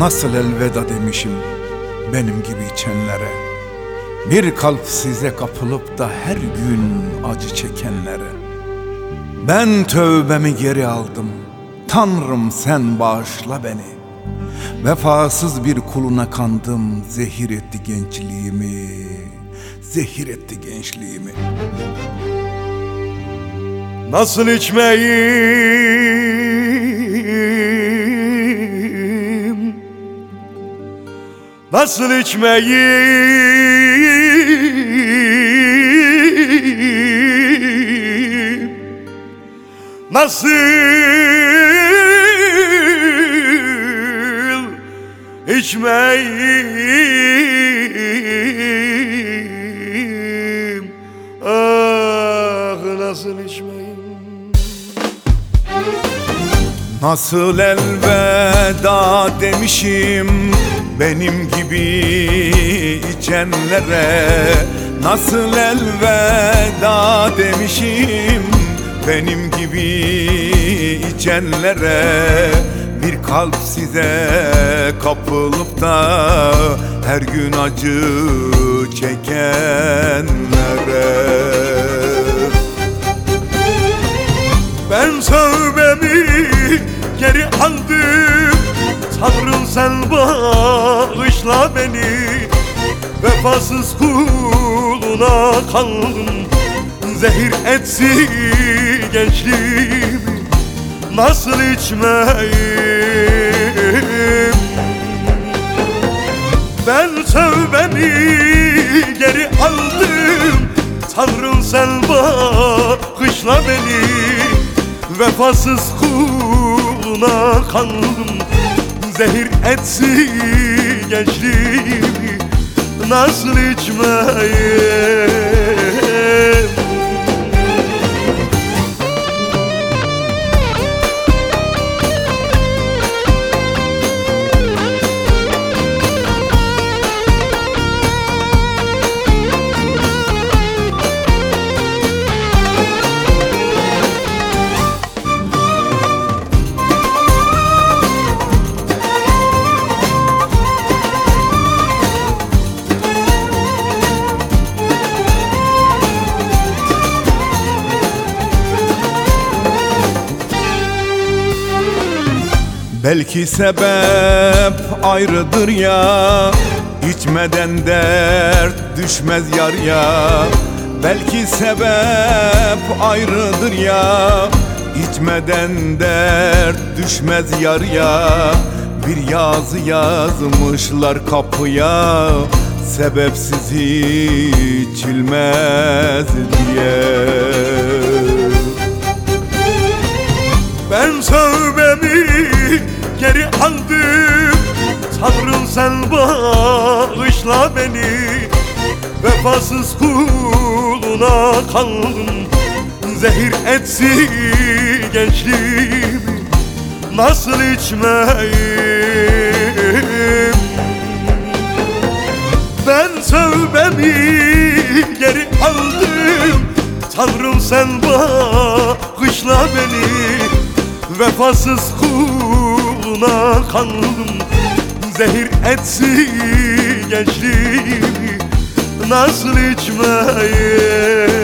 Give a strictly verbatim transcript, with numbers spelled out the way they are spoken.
Nasıl elveda demişim benim gibi içenlere, bir kalp size kapılıp da her gün acı çekenlere. Ben tövbemi geri aldım, Tanrım sen bağışla beni. Vefasız bir kuluna kandım, zehir etti gençliğimi, zehir etti gençliğimi. Nasıl içmeyim, nasıl içmeyim, nasıl içmeyim, ah nasıl içmeyim. Nasıl elveda demişim benim gibi içenlere, nasıl elveda demişim benim gibi içenlere. Bir kalp size kapılıp da her gün acı çekenlere. Ben tövbemi geri aldım, Tanrım sen bağışla beni. Vefasız kuluna kaldım, zehir etsin gençliğimi. Nasıl içmeyim? Ben tövbemi geri aldım, Tanrım sen bağışla beni. Vefasız kuluna kandım, zehir etsin gençliğimi. Nasıl içmeyim? Belki sebep ayrıdır ya, içmeden dert düşmez yar ya. Belki sebep ayrıdır ya, içmeden dert düşmez yar ya. Bir yazı yazmışlar kapıya, sebepsiz içilmez diye. Ben tövbemi geri aldım, Tanrım sen bağışla beni. Vefasız kuluna kaldım, zehir etsin gençliğimi. Nasıl içmeyim? Ben tövbemi geri aldım, Tanrım sen bağışla beni. Vefasız kuluna kandım, zehir etsin gençliğimi. Nasıl içmeyim?